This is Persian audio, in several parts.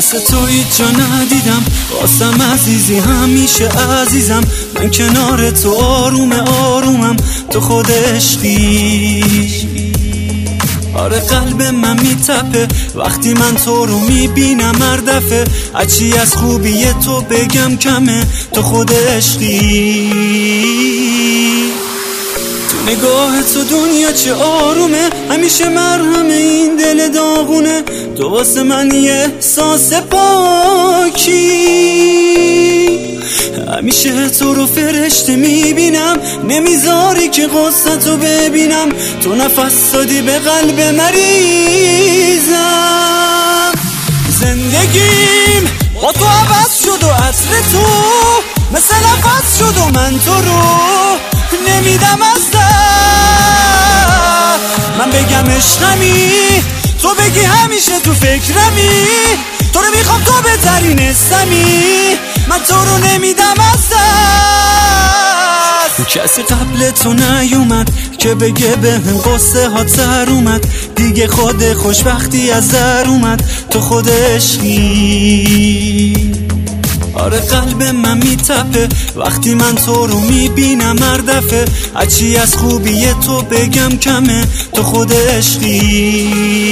مثل تو هیچ جا ندیدم، واسم عزیزی همیشه عزیزم. من کنار تو آرومم، تو خود عشقی. آره قلب من میتپه وقتی من تو رو میبینم هر دفعه. هرچی از خوبی تو بگم کمه، تو خود عشقی. تو نگاه تو دنیا چه آرومه، همیشه مرهم این دل داغونه. تو واسه من یه احساس پاکی، همیشه تو رو فرشته میبینم. نمیذاری که غصتو ببینم، تو نفس دادی به قلب مریضم. زندگیم با تو عوض شد و عطر تو مثل نفس شد و من تو رو نمیدم از دست. من بگم عشقمی، تو بگی همیشه تو فکرمی. تو رو میخوام تو بهترین اسمی، من تو رو نمیدم از دست. کسی قبل تو نیومد که بگه بهم قصه ها تر اومد. دیگه خود خوشبختی از در اومد، تو خود عشقی. آره قلب من میتپه وقتی من تو رو میبینم هر دفعه. هرچی از خوبی تو بگم کمه، تو خود عشقی.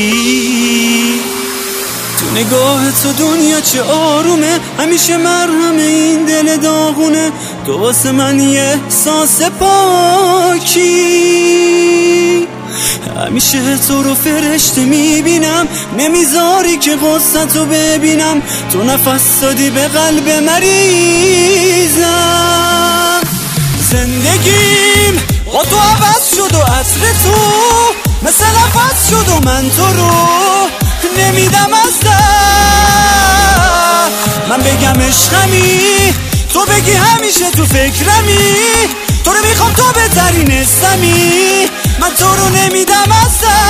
تو نگاه تو دنیا چه آرومه، همیشه مرهم این دل داغونه. تو واسه من یه احساس پاکی، همیشه تو رو فرشته میبینم. نمیذاری که غصتو ببینم، تو نفس دادی به قلب مریضم. زندگیم با تو عوض شد و عطر تو مثل نفس شد و من تو رو نمیدم از دست. من بگم عشقمی، تو بگی همیشه تو فکرمی. تو رو میخوام تو بهترین اسمی، من تو رو نمیدم از دست.